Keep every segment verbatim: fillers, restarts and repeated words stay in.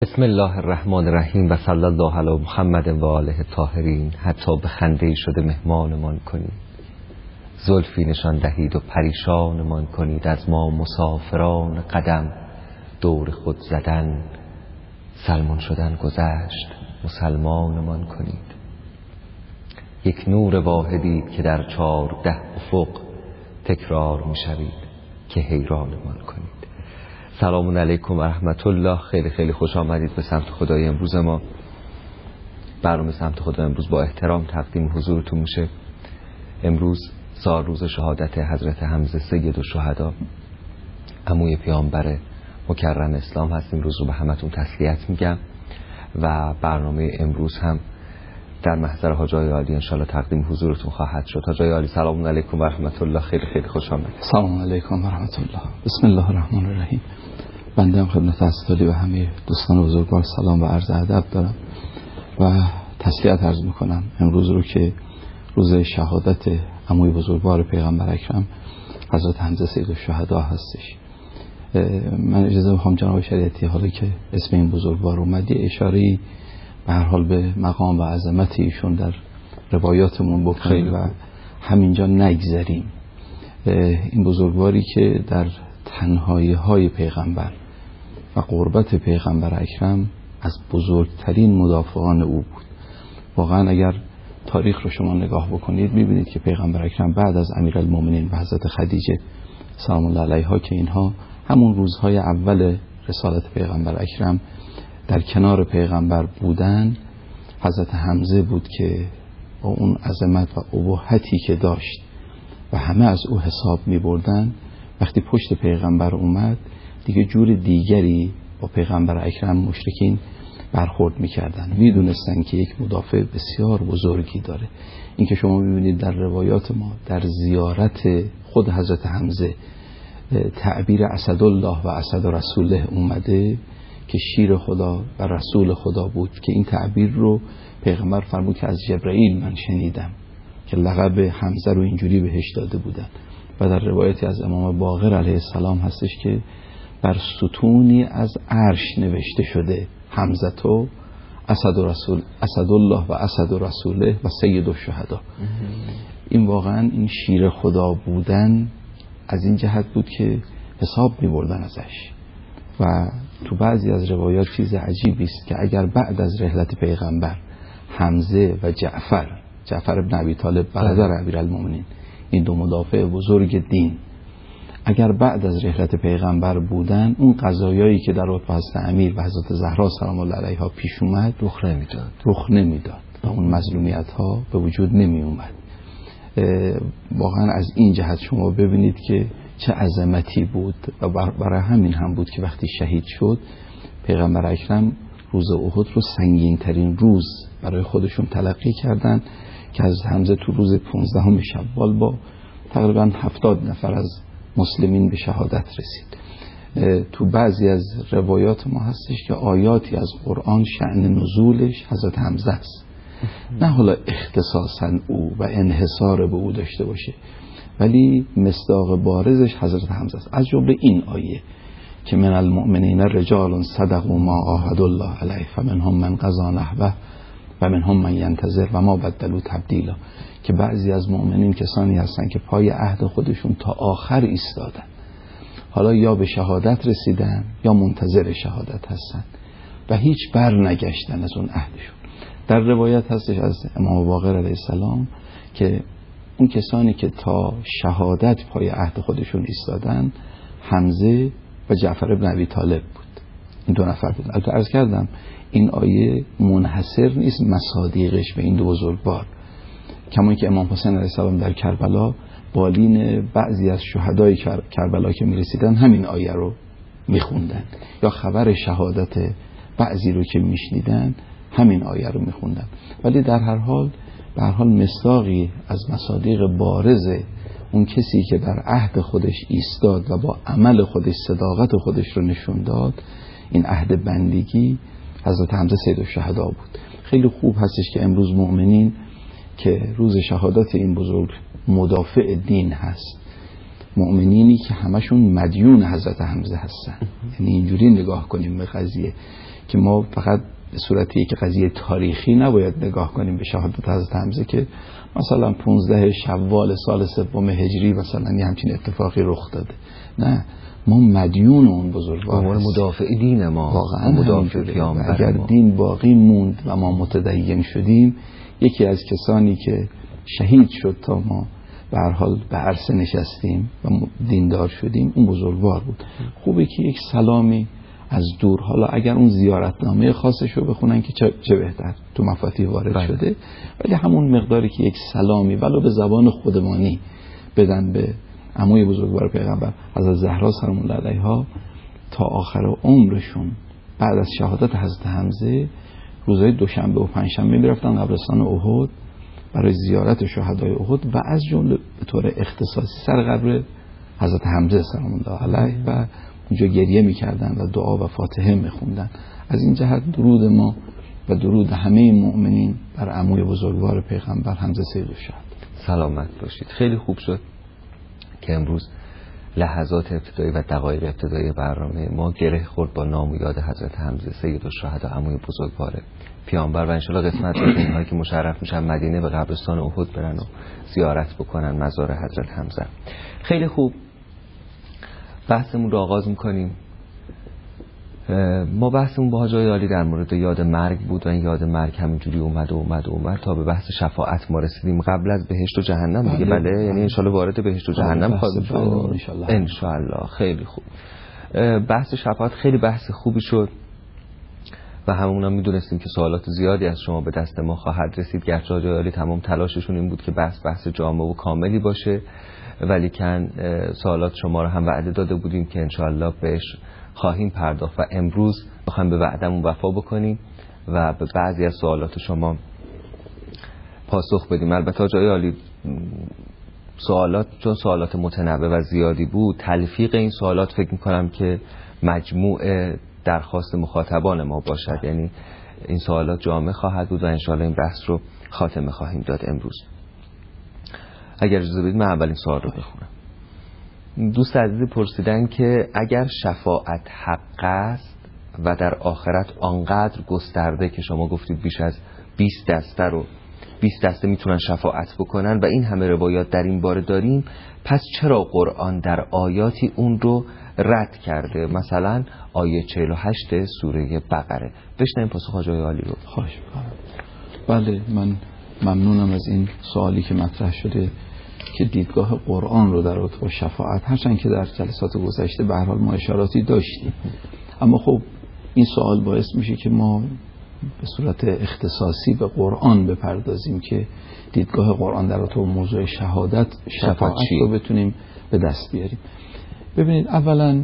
بسم الله الرحمن الرحیم و صلی الله علی محمد و آله الطاهرین. حتی به خنده شده مهمانمان کنید، زلفی نشان دهید و پریشانمان کنید. از ما مسافران قدم دور خود زدن، سلمان شدن گذشت مسلمانمان کنید. یک نور واحدید که در چارده افق تکرار می شوید که حیرانمان کنید. سلام علیکم و رحمت الله. خیلی خیلی خوش آمدید به سمت خدای امروز ما. برنامه سمت خدا امروز با احترام تقدیم حضورتون میشه. امروز سال روز شهادت حضرت حمزه سید الشهدا، عموی پیامبر مکرم اسلام هستیم. روز رو به همتون تسلیت میگم و برنامه امروز هم در محضر حاجای عالی انشالله تقدیم حضورتون خواهد شد. حاجای عالی سلام علیکم و رحمت الله. خیلی خیلی خوش آمدید. سلام علیکم و رحمت الله. بسم الله الرحمن الرحیم. بنده هم خدمت حضرت و همه دوستان بزرگوار سلام و عرض ادب دارم و تسلیت عرض میکنم امروز رو که روز شهادت عموی بزرگوار پیغمبر اکرم حضرت حمزه سید الشهدا هستش. من اجازه میخوام جناب شریعتی، حالا که اسم این بزرگوار اومدی، اشاره‌ای به هر حال به مقام و عظمت ایشون در روایاتمون بکنیم و همینجا نگذریم. این بزرگواری که در تنهایی های پیغمبر و قربت پیغمبر اکرم از بزرگترین مدافعان او بود. واقعا اگر تاریخ رو شما نگاه بکنید میبینید که پیغمبر اکرم بعد از امیرالمومنین و حضرت خدیجه سلام الله علیها که اینها همون روزهای اول رسالت پیغمبر اکرم در کنار پیغمبر بودن، حضرت حمزه بود که با اون عظمت و ابهتی که داشت و همه از او حساب می بردن، وقتی پشت پیغمبر اومد دیگه جور دیگری با پیغمبر اکرم مشرکین برخورد می کردن. می دونستن که یک مدافع بسیار بزرگی داره. این که شما می بینید در روایات ما در زیارت خود حضرت حمزه تعبیر اسدالله و اسد رسوله اومده که شیر خدا و رسول خدا بود، که این تعبیر رو پیغمبر فرمود که از جبرئیل من شنیدم که لقب حمزه رو اینجوری بهش داده بودن. و در روایتی از امام باقر علیه السلام هستش که بر ستونی از عرش نوشته شده حمزه تو اسد رسول اسدالله و اسد رسوله و سید الشهدا. این واقعا این شیر خدا بودن از این جهت بود که حساب می بردن ازش. و تو بعضی از روایات چیز عجیبی است که اگر بعد از رحلت پیغمبر حمزه و جعفر جعفر ابن ابی طالب برادر امیرالمومنین، این دو مدافع بزرگ دین، اگر بعد از رحلت پیغمبر بودن، اون قضایایی که در وقت حضرت امیر و حضرت زهرا سلام الله علیها پیش اومد رخ نمیداد رخ نمیداد و اون مظلومیت ها به وجود نمی اومد. واقعا از این جهت شما ببینید که چه عظمتی بود و برای همین هم بود که وقتی شهید شد پیغمبر اکرم روز احد رو سنگین ترین روز برای خودشون تلقی کردن که از حمزه تو روز پانزدهم شوال با تقریبا هفتاد نفر از مسلمین به شهادت رسید. تو بعضی از روایات ما هستش که آیاتی از قرآن شأن نزولش حضرت حمزه است، نه حالا اختصاصا او و انحصار به او داشته باشه، ولی مصداق بارزش حضرت حمزه است. از جمله این آیه که من المؤمنین رجال صدقوا ما عاهدوا الله علیه فمنهم من قضی نحبه و منهم من ینتظر و ما بدلوا تبدیلا، که بعضی از مؤمنین کسانی هستن که پای عهد خودشون تا آخر ایستادن، حالا یا به شهادت رسیدن یا منتظر شهادت هستن و هیچ بر نگشتن از اون عهدشون. در روایت هستش از امام باقر علیه السلام که اون کسانی که تا شهادت پای عهد خودشون ایستادن حمزه و جعفر ابن ابی طالب بود. این دو نفر بود. البته عرض کردم این آیه منحصر نیست مصادیقش به این دو بزرگوار، کما که امام حسین علیه السلام در کربلا بالین بعضی از شهدای کربلا که میرسیدن همین آیه رو میخوندن، یا خبر شهادت بعضی رو که میشنیدن همین آیه رو میخوندن. ولی در هر حال به هر حال مصداقی از مصادیق بارز اون کسی که در عهد خودش ایستاد و با عمل خودش صداقت خودش رو نشون داد، این عهد بندگی حضرت حمزه سید الشهدا بود. خیلی خوب هستش که امروز مؤمنین که روز شهادت این بزرگ مدافع دین هست مؤمنینی که همشون مدیون حضرت حمزه هستن. یعنی اینجوری نگاه کنیم به قضیه که ما فقط به صورت یک قضیه تاریخی نباید نگاه کنیم به شهادت حضرت حمزه که مثلا پونزده شوال سال سوم هجری مثلا یه همچین اتفاقی رخ داده. نه، ما مدیون اون بزرگوار هستیم، مدافع دین ما، واقعا مدافع پیامبر. اگر دین باقی موند و ما متدین شدیم، یکی از کسانی که شهید شد تا ما به هر حال به عرصه نشستیم و دیندار شدیم اون بزرگوار بود. خوبه که یک سلامی از دور، حالا اگر اون زیارتنامه خاصش رو بخونن که چه, چه بهتر، تو مفاتیح وارد بله. شده، ولی همون مقداری که یک سلامی ولو به زبان خودمانی بدن به عموی بزرگوار پیغمبر حضرت زهرا سلام الله علیها تا آخر عمرشون بعد از شهادت حضرت حمزه روزهای دوشنبه و پنجشنبه میرفتن قبرستان احد برای زیارت شهدای احد و از جمله به طور اختصاصی سر قبر حضرت حمزه سلام الله علیه و اونجا گریه میکردن و دعا و فاتحه میخوندن. از این جهت درود ما و درود همه مؤمنین بر عموی بزرگوار پیغمبر حمزه سید الشهدا. سلامت باشید. خیلی خوب شد که امروز لحظات ابتدایی و دقایق ابتدایی برنامه ما گره خورد با نام و یاد حضرت حمزه سید الشهدا عموی بزرگوار پیامبر و انشالله قسمت شد اینهایی که مشرف میشن مدینه به قبرستان احد برن و زیارت بکنن مزار حضرت حمزه. خیلی خوب، بحثمون رو آغاز میکنیم. ما بحثمون با حاج عالی در مورد یاد مرگ بود و این یاد مرگ همینجوری اومد و اومد و اومد تا به بحث شفاعت ما رسیدیم قبل از بهشت و جهنم دیگه. بله, بله. یعنی انشالله وارد بهشت و جهنم خواهیم شد انشالله. خیلی خوب. بحث شفاعت خیلی بحث خوبی شد و همون هم میدونستیم که سوالات زیادی از شما به دست ما خواهد رسید، گرچه حاج عالی تمام تلاششون این بود که بحث بحث جامع و کاملی باشه، ولی کن سوالات شما رو هم وعده داده بودیم که انشالله بهش خواهیم پرداخت و امروز بخوایم به وعدمون وفا بکنیم و به بعضی از سوالات شما پاسخ بدیم. البته جای عالی سوالات چون سوالات متنوع و زیادی بود، تلفیق این سوالات فکر میکنم که مجموع درخواست مخاطبان ما باشد، یعنی این سوالات جامع خواهد بود و انشالله این بحث رو خاتمه خواهیم داد امروز. اگر اجازه بدید من اولین سوال رو بخونم. دوست عزیزی پرسیدن که اگر شفاعت حق است و در آخرت آنقدر گسترده که شما گفتید بیش از بیست دسته رو بیست دسته میتونن شفاعت بکنن و این همه روایات در این باره داریم، پس چرا قرآن در آیاتی اون رو رد کرده؟ مثلا آیه چهل و هشت سوره بقره. بشنویم پاسخ حاج عالی رو. خواهش می‌کنم. بله، من ممنونم از این سوالی که مطرح شده که دیدگاه قرآن رو در رابطه با شفاعت، هرچند که در جلسات گذشته به هر حال ما اشاراتی داشتیم، اما خب این سوال باعث میشه که ما به صورت اختصاصی به قرآن بپردازیم که دیدگاه قرآن در رابطه با موضوع شهادت شفاعت رو بتونیم به دست بیاریم. ببینید، اولا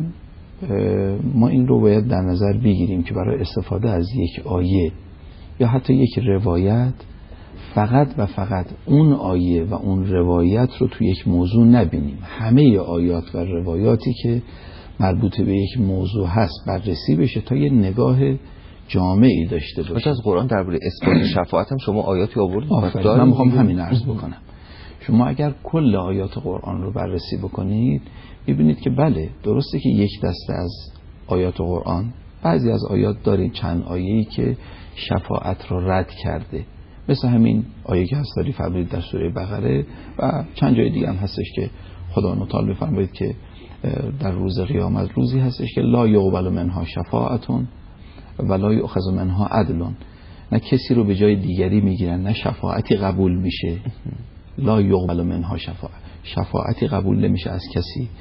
ما این رو باید در نظر بگیریم که برای استفاده از یک آیه یا حتی یک روایت فقط و فقط اون آیه و اون روایت رو توی یک موضوع نبینیم. همه آیات و روایاتی که مربوط به یک موضوع هست بررسی بشه تا یه نگاه جامعی داشته باشه. از قرآن درباره اثبات شفاعت هم شما آیاتی آوردید؟ من میخوام همین عرض بکنم. شما اگر کل آیات قرآن رو بررسی بکنید ببینید که بله، درسته که یک دسته از آیات قرآن، بعضی از آیات داریم چند آیه‌ای که شفاعت رو رد کرده، مثل همین آیه که هست فرمودید در سوره بقره و چند جای دیگه هم هستش که خدا متعال بفرمایید که در روز قیامت روزی هستش که لا یقبل منها شفاعتون و لا یؤخذ منها عدل. نه کسی رو به جای دیگری میگیرن، نه شفاعتی قبول میشه. لا یقبل منها شفاعت، شفاعتی قبول نمیشه از کسی.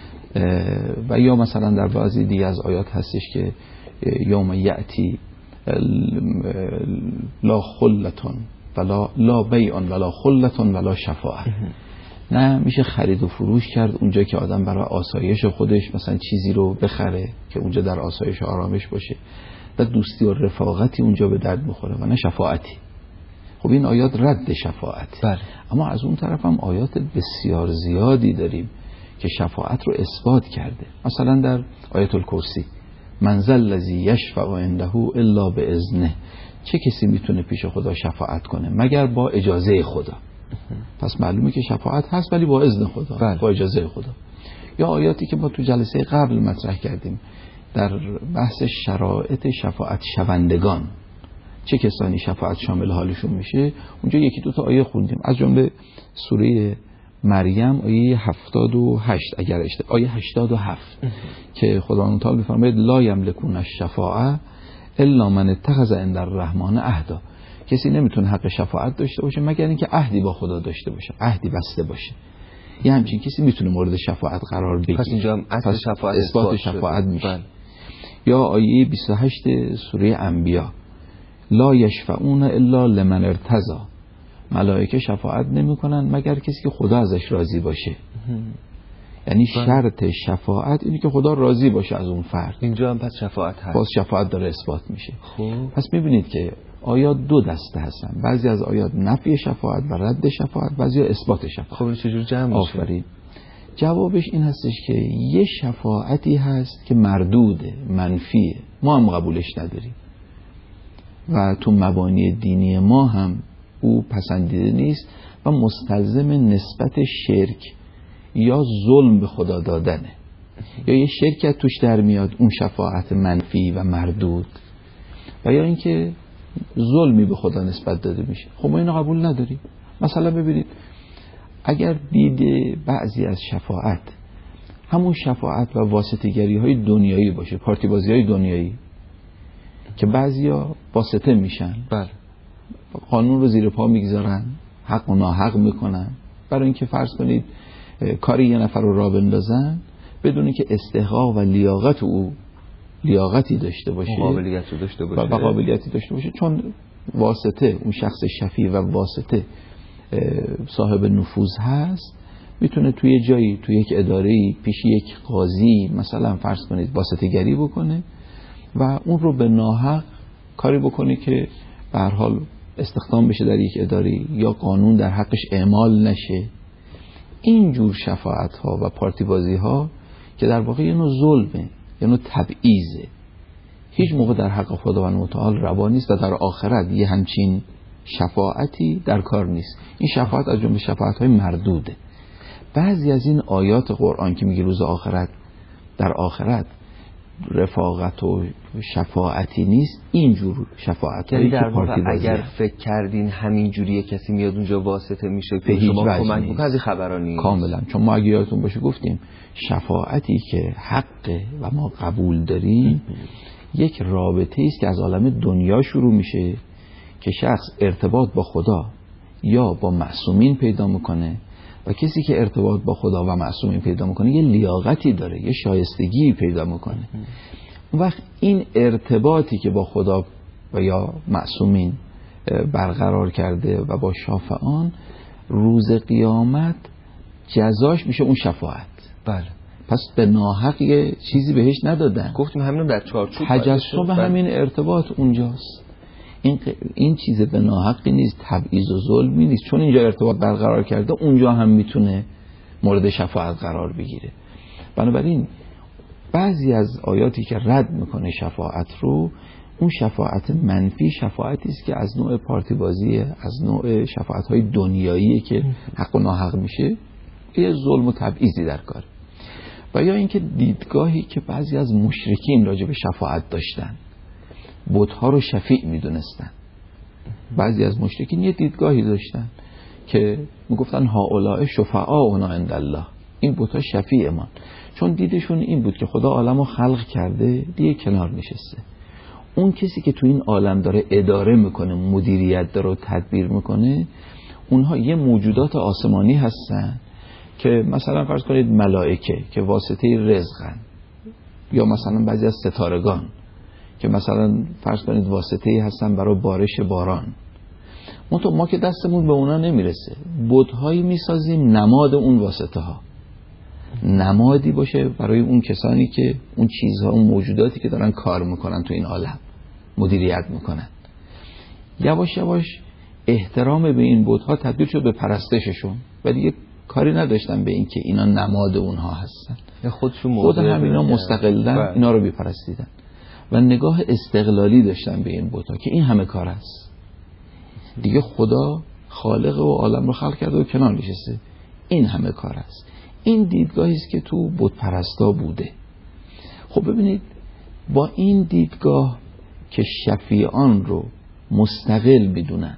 و یا مثلا در بعضی دیگه از آیات هستش که یوم یأتی لا خلتون ولا لا بیعن ولا خلتون ولا شفاعت. نه میشه خرید و فروش کرد اونجا که آدم برای آسایش خودش مثلا چیزی رو بخره که اونجا در آسایش و آرامش باشه و دوستی و رفاقتی اونجا به درد بخوره، و نه شفاعتی. خب این آیات رد شفاعت. بله. اما از اون طرف هم آیات بسیار زیادی داریم که شفاعت رو اثبات کرده. مثلا در آیت الکرسی من ذا الذی یشفع عنده الا باذنه، چه کسی میتونه پیش خدا شفاعت کنه مگر با اجازه خدا. پس معلومه که شفاعت هست ولی با اذن خدا. بله. با اجازه خدا. یا آیاتی که ما تو جلسه قبل مطرح کردیم در بحث شرایط شفاعت شوندگان، چه کسانی شفاعت شامل حالشون میشه، اونجا یکی دو تا آیه خوندیم، از جمله سوره مریم آیه هفتاد و هشت اگر اشتباه آیه هشتاد و هفت که خداوند تعالی میفرماید لا یملکون الشفاعه الا من اتخذ عند الرحمن عهدا، کسی نمیتونه حق شفاعت داشته باشه مگر اینکه عهدی با خدا داشته باشه، عهدی بسته باشه. یه همچین کسی میتونه مورد شفاعت قرار بگیره. پس اینجا هم اصل شفاعت اثبات شفاعت میشه. یا آیه بیست و هشت سوره انبیاء لا یشفعون الا لمن ارتضی، ملائکه شفاعت نمیکنن مگر کسی که خدا ازش راضی باشه. یعنی شرط شفاعت اینه که خدا راضی باشه از اون فرد. اینجا هم پس شفاعت هست. باز شفاعت داره اثبات میشه. خوب. پس میبینید که آیات دو دسته هستن، بعضی از آیات نفی شفاعت و رد شفاعت، بعضی اثبات شفاعت. خب این چجور جمع میشه؟ آفرین. جوابش این هستش که یه شفاعتی هست که مردوده، منفیه، ما هم قبولش نداریم و تو مبانی دینی ما هم او پسندیده نیست و مستلزم نسبت شرک یا ظلم به خدا دادنه، یا یه شرکت توش در میاد اون شفاعت منفی و مردود، و یا اینکه ظلمی به خدا نسبت داده میشه. خب ما اینو قبول نداریم. مثلا ببینید اگر دیده بعضی از شفاعت همون شفاعت و واسطه‌گری های دنیایی باشه، پارتی بازی های دنیایی که بعضیا واسطه میشن، بله، قانون رو زیر پا میگذارن، حق و ناحق میکنن برای اینکه فرض کنید کاری یه نفر رو راه بندازن بدون اینکه استحقاق و لیاقت او لیاقتی داشته باشه، قابلیتی داشته باشه و قابلیتی داشته باشه، چون واسطه اون شخص شفیع و واسطه صاحب نفوذ هست، میتونه توی جایی توی یک اداره‌ای پیش یک قاضی مثلا فرض کنید واسطه گری بکنه و اون رو به ناحق کاری بکنه که به هر حال استخدام بشه در یک اداره یا قانون در حقش اعمال نشه. این جور شفاعت ها و پارتی بازی ها که در واقع یه نوع ظلمه، یه نوع تبعیضه، هیچ موقع در حق خداوند متعال روا نیست و در آخرت یه همچین شفاعتی در کار نیست. این شفاعت از جمله شفاعت های مردوده. بعضی از این آیات قرآن که میگه روز آخرت در آخرت رفاقت و شفاعتی نیست، اینجور شفاعت هایی که پارتی بازی اگر فکر کردین همین جوریه کسی میاد اونجا واسطه میشه که شما کمک بکنید، از این خبرا نیست. کاملا، چون ما اگه یادتون باشه گفتیم شفاعتی که حقه و ما قبول داریم یک رابطه است که از عالم دنیا شروع میشه که شخص ارتباط با خدا یا با معصومین پیدا میکنه و کسی که ارتباط با خدا و معصومین پیدا میکنه یه لیاقتی داره، یه شایستگی پیدا میکنه. اون وقت این ارتباطی که با خدا و یا معصومین برقرار کرده و با شافعان روز قیامت جزاش میشه اون شفاعت. بله. پس به ناحق یه چیزی بهش ندادن. گفتیم همینو در چارچوب تجسم همین ارتباط اونجاست. این این چیز به ناحقی نیست، تبعیض و ظلمی نیست، چون اینجا ارتباط برقرار کرده اونجا هم میتونه مورد شفاعت قرار بگیره. بنابراین بعضی از آیاتی که رد میکنه شفاعت رو، اون شفاعت منفی شفاعتی است که از نوع پارتی بازی، از نوع شفاعت های دنیایی که حق و ناحق میشه، یه ظلم و تبعیضی در کار. و یا اینکه دیدگاهی که بعضی از مشرکین راجع به شفاعت داشتن، بت‌ها رو شفیع میدونستن. بعضی از مشرکین یه دیدگاهی داشتن که میگفتن هؤلاء شفعاؤنا عند الله، این بت‌ها شفیع ما، چون دیدشون این بود که خدا عالمو خلق کرده دیگه کنار نشسته، اون کسی که تو این عالم داره اداره میکنه، مدیریت داره و تدبیر میکنه، اونها یه موجودات آسمانی هستن که مثلا فرض کنید ملائکه که واسطه رزقن، یا مثلا بعضی از ستارگان که مثلا فرض کنید واسطه‌ای هستن برای بارش باران. ما تو ما که دستمون به اونا نمیرسه، بت‌هایی میسازیم نماد اون واسطه ها، نمادی باشه برای اون کسانی که اون چیزها، اون موجوداتی که دارن کار میکنن تو این عالم، مدیریت میکنن. یواش یواش احترام به این بت‌ها تبدیل شد به پرستششون و دیگه کاری نداشتن به این که اینا نماد اونها هستن، خودشون خود همینا مستقلن اینا رو بی‌پرستیدن و نگاه استقلالی داشتن به این بت‌ها که این همه کار است دیگه، خدا خالق و عالم رو خلق کرده و کنار نشسته، این همه کار است. این دیدگاهی است که تو بت پرستا بوده. خب ببینید با این دیدگاه که شفیعان رو مستقل بدونن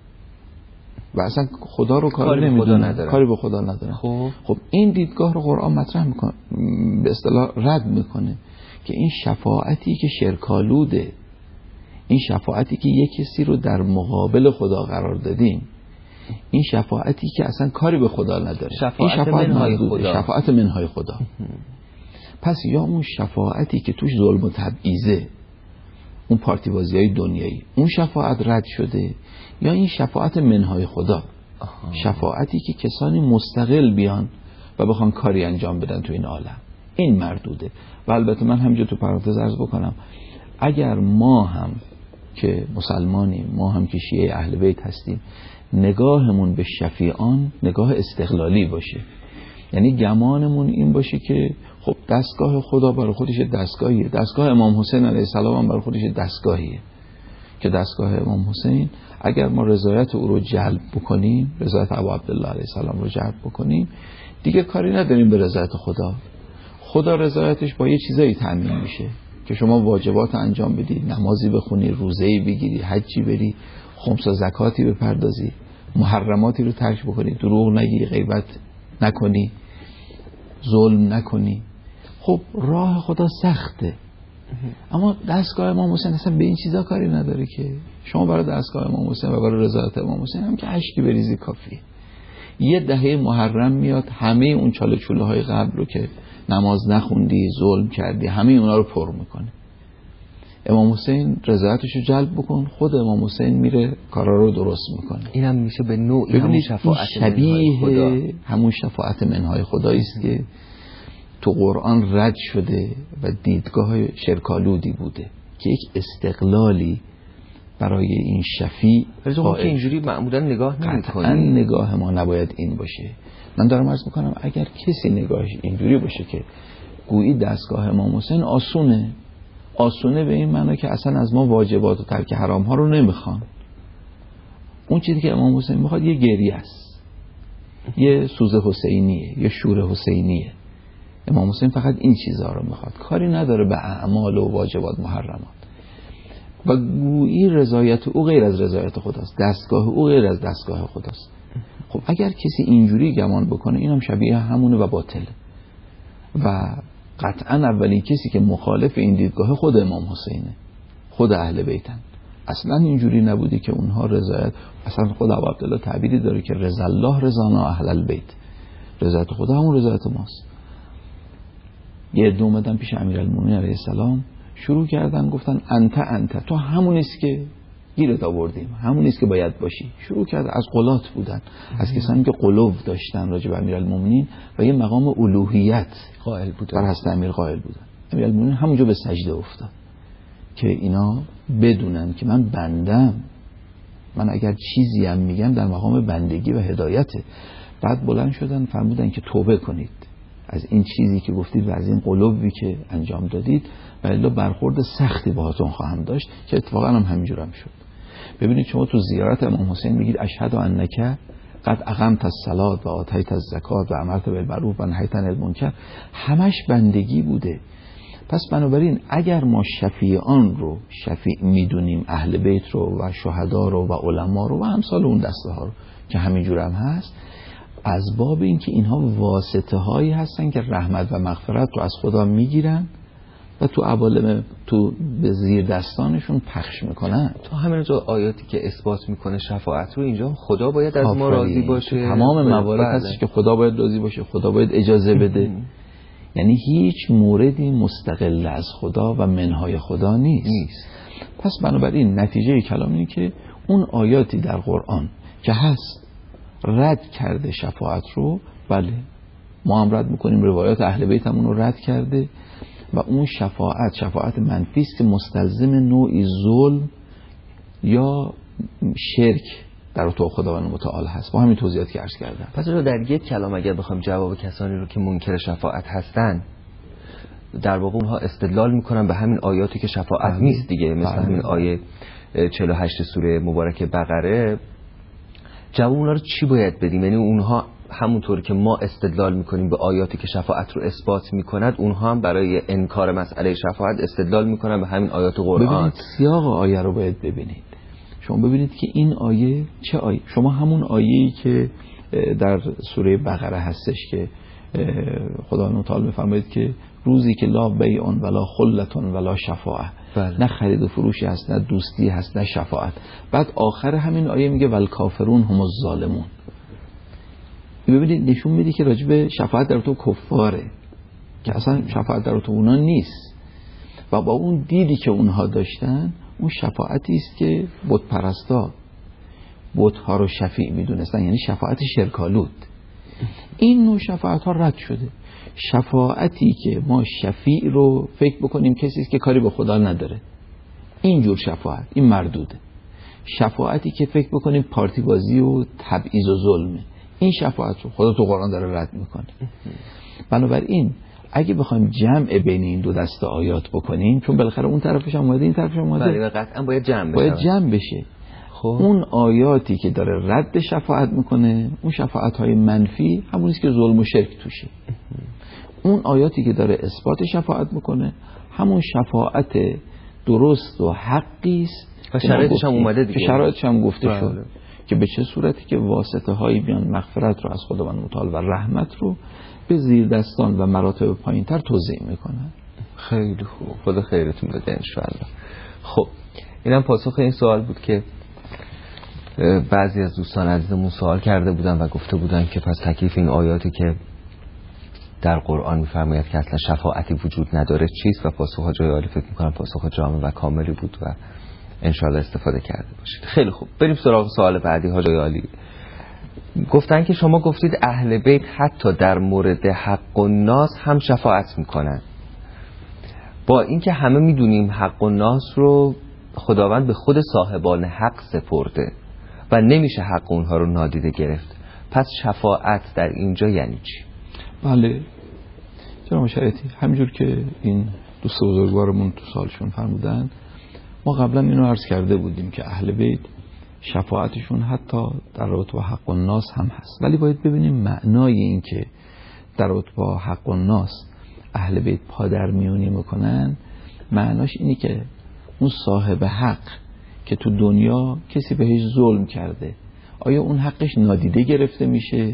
و اصلا خدا رو کاری نمیدونن، کاری به خدا ندارن، خب خب این دیدگاه رو قرآن مطرح میکنه، به اصطلاح رد میکنه که این شفاعتی که شرکالوده، این شفاعتی که یک کسی رو در مقابل خدا قرار دادیم، این شفاعتی که اصلا کاری به خدا نداره، شفاعت این شفاعت منهای خدا. شفاعت منهای خدا. پس یا اون شفاعتی که توش ظلم و تبعیضه، اون پارتی بازی های دنیایی، اون شفاعت رد شده، یا این شفاعت منهای خدا. آها. شفاعتی که کسانی مستقل بیان و بخوان کاری انجام بدن تو این عالم، این مردوده. و البته من همینجا تو پرانتز عرض بکنم، اگر ما هم که مسلمانیم، ما هم که شیعه اهل بیت هستیم، نگاهمون به شفیعان نگاه استقلالی باشه، یعنی گمانمون این باشه که خب دستگاه خدا برای خودش دستگاهیه، دستگاه امام حسین علیه السلام هم برای خودش دستگاهیه که دستگاه امام حسین اگر ما رضایت او رو جلب بکنیم، رضایت ابو عبدالله علیه السلام رو جلب بکنیم، دیگه کاری نداریم به رضایت خدا. خدا رضایتش با یه چیزایی تامین میشه که شما واجبات انجام بدی، نمازی بخونی، روزه‌ای بگیری، حجی بری، خمس و زکاتی بپردازی، محرماتی رو ترک بکنی، دروغ نگی، غیبت نکنی، ظلم نکنی. خب راه خدا سخته، اما دستگاه امام حسین اصلا به این چیزا کاری نداره که شما برای دستگاه امام حسین و برای رضایت امام حسین هم که اشکی بریزی کافیه. یه دهه محرم میاد، همه اون چاله چوله های قبل رو که نماز نخوندی، ظلم کردی، همه اونا رو پر میکنه. امام حسین رضایتش رو جلب بکن، خود امام حسین میره کارا رو درست میکنه. اینم میشه به نوعی همون شفاعت شبیه خدا. همون شفاعت منهای خدایی است که تو قرآن رد شده و دیدگاه شرکالودی بوده که یک استقلالی برای این شفیع ما که اینجوری معمولا نگاه نمی‌کنیم. قطعاً نگاه ما نباید این باشه. من دارم عرض میکنم اگر کسی نگاهش اینجوری باشه که گویی دستگاه امام حسین آسونه، آسونه به این معنی که اصلا از ما واجبات و ترک حرام ها رو نمیخوان، اون چیزی که امام حسین میخواد یه گریه است، یه سوز حسینیه، یه شور حسینیه. امام حسین فقط این چیزها رو میخواد، کاری نداره به اعمال و واجبات محرمات. و گویی رضایت او غیر از رضایت خداست، دستگاه او غیر از دستگاه خداست. خب اگر کسی اینجوری گمان بکنه، اینم شبیه همونه و باطله. و قطعا اولین کسی که مخالف این دیدگاه خود امام حسینه، خود اهل بیتن. اصلا اینجوری نبوده که اونها رضایت، اصلا خود ابو عبدالله تعبیری داره که رضا الله رضانا اهل البیت، رضایت خدا همون رضایت ماست. یه دو اومدن پیش امیرالمومنین علیه السلام، شروع کردن گفتن انت انت، تو همونیست که گیرت آوردیم، همونیست که باید باشی. شروع کرد از قلات بودن، از کسانی که قلوب داشتن راجع به امیرالمومنین و یه مقام الوهیت قائل بودن، بر حضرت امیر قائل بودن. امیرالمومنین همونجا به سجده افتاد که اینا بدونن که من بندم، من اگر چیزی هم میگم در مقام بندگی و هدایته. بعد بلند شدن فرمودن که توبه کنید از این چیزی که گفتید و از این قلوبی که انجام دادید، و الا برخورد سختی باهاتون خواهم داشت، که اتفاقا هم همینجور هم شد. ببینید شما تو زیارت امام حسین میگید اشهد انک قد اقمت الصلاة و آتیت الزکات و امرت بالمعروف و نهیت عن المنکر، همش بندگی بوده. پس بنابراین اگر ما شفیعان رو شفیع میدونیم، اهل بیت رو و شهدا رو و علما رو و امثال اون دسته ها رو که همینجور هم هست، از باب این که اینها واسطه هایی هستن که رحمت و مغفرت رو از خدا میگیرن و تو عوالم تو به زیر دستانشون پخش میکنن. تو همین جو آیاتی که اثبات میکنه شفاعت رو، اینجا خدا باید از ما راضی باشه، تمام موارد هستش که خدا باید راضی باشه، خدا باید اجازه بده. یعنی هیچ موردی مستقل از خدا و منهای خدا نیست, نیست. پس بنابراین نتیجه کلام اینه که اون آیاتی در قرآن که هست رد کرده شفاعت رو، بله ما هم رد میکنیم، روایات اهل بیت هم اون رو رد کرده و اون شفاعت شفاعت منفی است که مستلزم نوعی ظلم یا شرک در اتو خداوند متعال هست. با همین توضیحاتی که عرض کردم. پس رو در یک کلام اگر بخوام جواب کسانی رو که منکر شفاعت هستن، در واقع اونها استدلال میکنن به همین آیاتی که شفاعت بله. نیست دیگه، مثل بله. همین آیه چهل و هشت سوره مبارک بقره. جواب اونها رو چی باید بدیم؟ یعنی اونها همونطور که ما استدلال میکنیم به آیاتی که شفاعت رو اثبات میکند، اونها هم برای انکار مسئله شفاعت استدلال میکنن به همین آیات قرآن. ببینید سیاق آیه رو باید ببینید. شما ببینید که این آیه چه آیه؟ شما همون آیه‌ای که در سوره بقره هستش که خداوند تعالی میفرماید که روزی که لا بیع ولا خلة ولا شفاعه، نه خرید و فروشی هست، نه دوستی هست، نه شفاعت. بعد آخر همین آیه میگه والکافرون هم الظالمون. ببینید نشون میده که راجب شفاعت در تو کفاره، که اصلا شفاعت در تو اونا نیست و با اون دیدی که اونها داشتن، اون شفاعتی است که بت پرستا بت ها رو شفیع میدونستن، یعنی شفاعت شرکالود. این نوع شفاعت ها رد شده. شفاعتی که ما شفیع رو فکر بکنیم کسی است که کاری به خدا نداره، اینجور شفاعت این مردوده. شفاعتی که فکر بکنیم پارتی بازی و تبعیض و ظلمه، این شفاعت رو خدا تو قرآن داره رد میکنه. بنابراین اگه بخوایم جمع بین این دو دسته آیات بکنیم، چون بالاخره اون طرفش هم اومده این طرفش هم اومده، بله قطعا باید جمع بشه. باید جمع بشه. خب اون آیاتی که داره رد شفاعت میکنه، اون شفاعت های منفی همونیست که ظلم و شرک توشه. اون آیاتی که داره اثبات شفاعت میکنه، همون شفاعت درست و حقی است و شرایطش هم اومده دیگه، شرایطش هم گفته شد که به چه صورتی که واسطه هایی بیان مغفرت رو از خداوند متعال و رحمت رو به زیر دستان و مراتب پایینتر توزیع میکنن. خیلی خوب، خدا خیرتون بده انشاءالله. خب اینم پاسخ این سوال بود که بعضی از دوستان عزیزمون سوال کرده بودن و گفته بودن که پس تکلیف این آیاتی که در قرآن میفرماید که اصلا شفاعتی وجود نداره چیست، و پاسخ جای عالی فکر میکنم پاسخ جامع و کاملی بود و انشاءالله استفاده کرده باشید. خیلی خوب، بریم سراغ سوال بعدی. ها جای عالی گفتن که شما گفتید اهل بیت حتی در مورد حق و ناس هم شفاعت میکنن، با اینکه همه میدونیم حق و ناس رو خداوند به خود صاحبان حق سپرده و نمیشه حق اونها رو نادیده گرفت، پس شفاعت در اینجا یعنی چی؟ بله جناب شریعتی، همینجور که این دوست بزرگوارمون تو سالشون فرمودن، ما قبلا اینو عرض کرده بودیم که اهل بیت شفاعتشون حتی در رابطه با حق و ناس هم هست، ولی باید ببینیم معنای این که در رابطه با حق و ناس اهل بیت پادرمیونی میکنن، معناش اینی که اون صاحب حق که تو دنیا کسی بهش ظلم کرده، آیا اون حقش نادیده گرفته میشه؟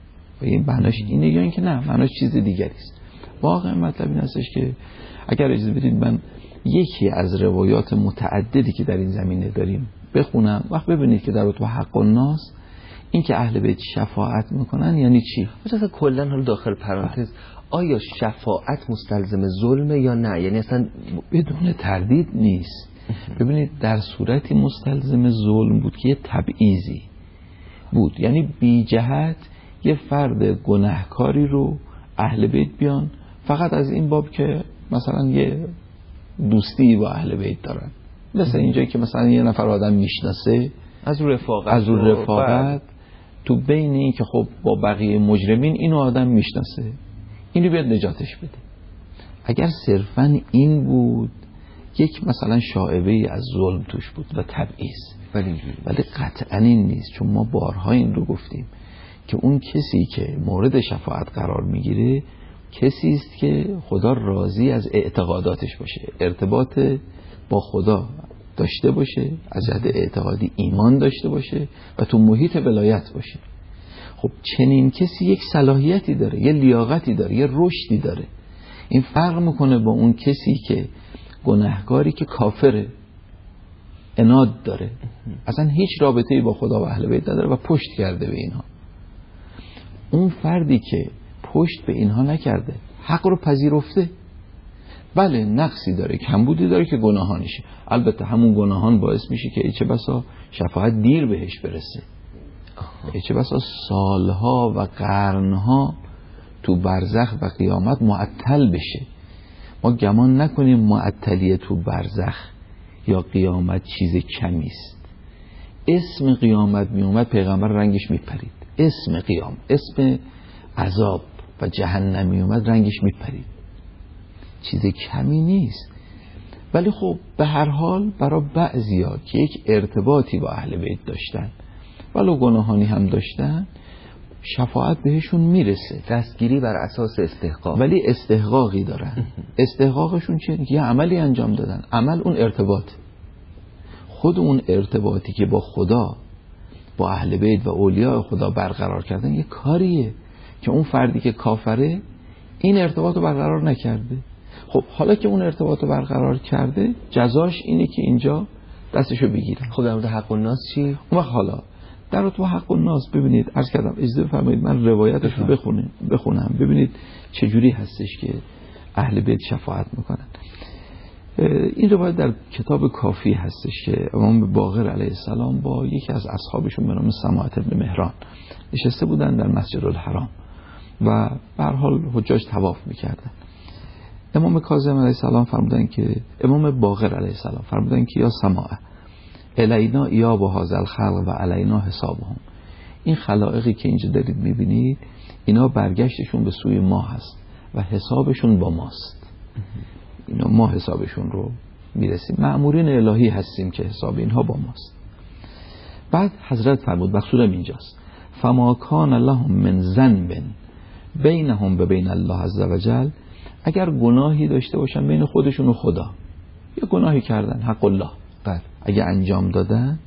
و این معناش اینه یا اینکه نه معناش چیز دیگری است؟ واقعا مطلب این هستش که اگر اجازه بدید من یکی از روایات متعددی که در این زمینه داریم بخونم، وقت ببینید که در رابطه با حق و ناس این که اهل بیت شفاعت میکنن یعنی چی. مثلا کلا حالا داخل پرانتز، آیا شفاعت مستلزم ظلمه یا نه؟ یعنی اصلا بدون تردید نیست. ببینید در صورتی مستلزم ظلم بود که یه تبعیضی بود، یعنی بی جهت یه فرد گناهکاری رو اهل بیت بیان فقط از این باب که مثلا یه دوستی با اهل بیت دارن، مثل اینجایی که مثلا یه نفر آدم میشناسه از رو رفاقت از رو رفاقت تو بین این که خب با بقیه مجرمین اینو آدم میشناسه، اینو بیاد نجاتش بده. اگر صرفا این بود یک مثلا شائبه از ظلم توش بود و تبعیض، ولی ولی قطعا این نیست، چون ما بارها این رو گفتیم که اون کسی که مورد شفاعت قرار میگیره کسی است که خدا راضی از اعتقاداتش باشه، ارتباط با خدا داشته باشه، از جهت اعتقادی ایمان داشته باشه و تو محیط ولایت باشه. خب چنین کسی یک صلاحیتی داره، یه لیاقتی داره، یه رشدی داره. این فرق میکنه با اون کسی که گناهکاری که کافره، عناد داره، اصلا هیچ رابطه‌ای با خدا و اهل بیت نداره و پشت کرده به اینها. اون فردی که پشت به اینها نکرده، حق رو پذیرفته، بله نقصی داره، کمبودی داره که گناهانشه، البته همون گناهان باعث میشه که چه بسا شفاعت دیر بهش برسه، چه بسا سالها و قرنها تو برزخ و قیامت معطل بشه. ما گمان نکنیم معطلی تو برزخ یا قیامت چیز کمی است. اسم قیامت می اومد پیغمبر رنگش میپرید، اسم قیام، اسم عذاب و جهنم می اومد رنگش میپرید، چیز کمی نیست. ولی خب به هر حال برای بعضیا که یک ارتباطی با اهل بیت داشتن ولو گناهانی هم داشتن، شفاعت بهشون میرسه، دستگیری بر اساس استحقاق، ولی استحقاقی دارن. استحقاقشون چیه؟ یه عملی انجام دادن. عمل اون ارتباط، خود اون ارتباطی که با خدا، با اهل بیت و اولیاء خدا برقرار کردن یه کاریه که اون فردی که کافره این ارتباط رو برقرار نکرده. خب حالا که اون ارتباط رو برقرار کرده، جزاش اینه که اینجا دستشو بگیرن. خب در مورد حق الناس چی؟ اون حالا در مورد حق الناس ببینید، عرض کردم اجازه بفرمایید من روایتش رو بخونم بخونم ببینید چجوری هستش که اهل بیت شفاعت میکنن. این روایت در کتاب کافی هستش که امام باقر علیه السلام با یکی از اصحابشون به نام سماعة بن مهران نشسته بودن در مسجد الحرام و به هر حال حجاج طواف میکردن. امام کاظم علیه السلام فرمودن که امام باقر علیه السلام فرمودن که یا سماعه الینا یا با هذا الخلق و علینا حسابهم، این خلائقی که اینجا دارید میبینید اینا برگشتشون به سوی ما هست و حسابشون با ماست. اینا ما حسابشون رو میرسیم، مأمورین الهی هستیم که حساب اینها با ماست. بعد حضرت فرمود، مقصودم اینجاست، فما کان لهم من ذنب بینهم و بین الله عز وجل، اگر گناهی داشته باشن بین خودشون و خدا، یه گناهی کردن حق الله، بعد اگه انجام دادن،